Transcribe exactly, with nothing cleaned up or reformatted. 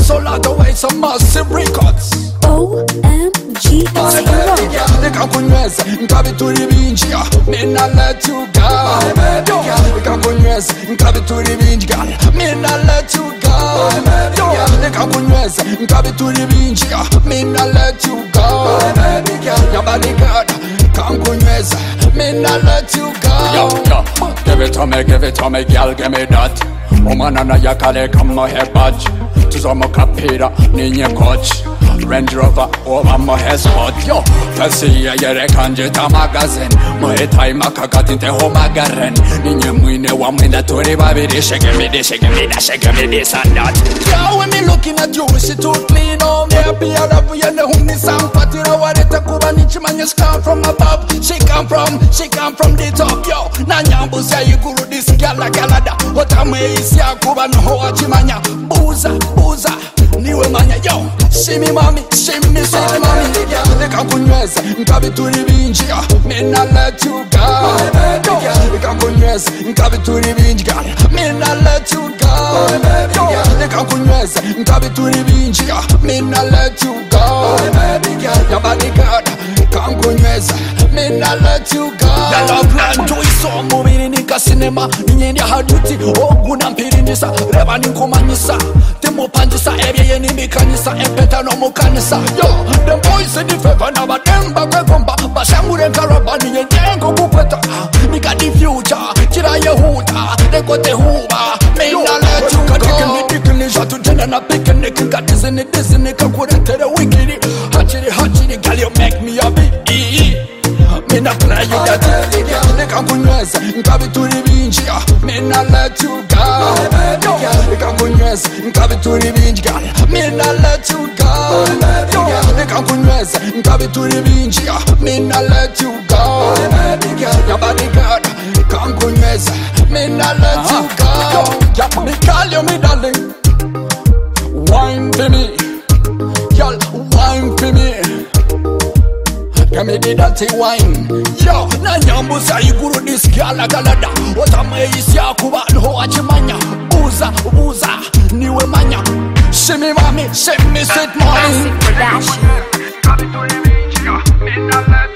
sold out the way some massive records. O M G My baby girl, nikakunyweza nkabituri binji. Me not let you go. My baby girl, nikakunyweza nkabituri binji. Girl, me not let you go. My baby girl, nikakunyweza nkabituri binji. Me not let you go. My baby girl, your body good. Kankunyweza, me not let you go. Yo, yo, give it to me, give it to me, girl, give me that. Woman and I kale kama head badge. Tuzoma kapira, ninye coach. Range Rover over my head spot. Yo, Pesi ya yere kanje ta magazine. Mohe tai makakati te ho magaren. Ninye mwine wa mwina tori babiri. Shake me this, shake me that, shake me this and that. Yo, when me looking at you, she too clean. Oh, me happy arabu yene huni sampati. Na wareta kuba nichi man, you come from above. She come from, she come from the top. Yo, na nyambu siya yuguru this gala galada. Otame isi ya kuba nho achimanya. Buza, buza, niwe manya. Yo, see me mommy, see me, see me mommy. Nikakunyweza, nkabituri binji. Me not let you go. Nikakunyweza, nkabituri binji. Me not let you go. Nikakunyweza, nkabituri binji. Me not let you go. Your body good, kankunyweza. Me not let you go. Yalla plan to iso mubiri nika cinema. Ninyendi haduti, oguna mpiri nisa. Reba ninkumanyisa, timu panjisa. Ebye yeni mikanyisa, empeta no mukanisa. Yo, them boys in the favor now, but them back gomba. Bashangu them karabani yengo kupeta. Nika the future, kira yehuda. They got the hoover. Me not let you go. Dikini dikini shatu jena na pikini. Kinka dizini dizini kakure tere wikini. Hachiri hachiri girl you make me happy. Me not play you that. Nikakunyweza, nkabituri binji. Me not let you go. Nikakunyweza, nkabituri binji. Me not let you go. Nikakunyweza, nkabituri binji. Me not let you go. Your body good, kankunyweza. Me not let you go. Me call you me darling. Wine for me, girl, wine for me. Give me the dirty wine. Yo, na nyambu sa yuguru this gala galada. Otame isi ya kuba nho achimanya. Buza, buza, niwe manya. Shimmy mommy, shimmy sweet mommy. Classic production.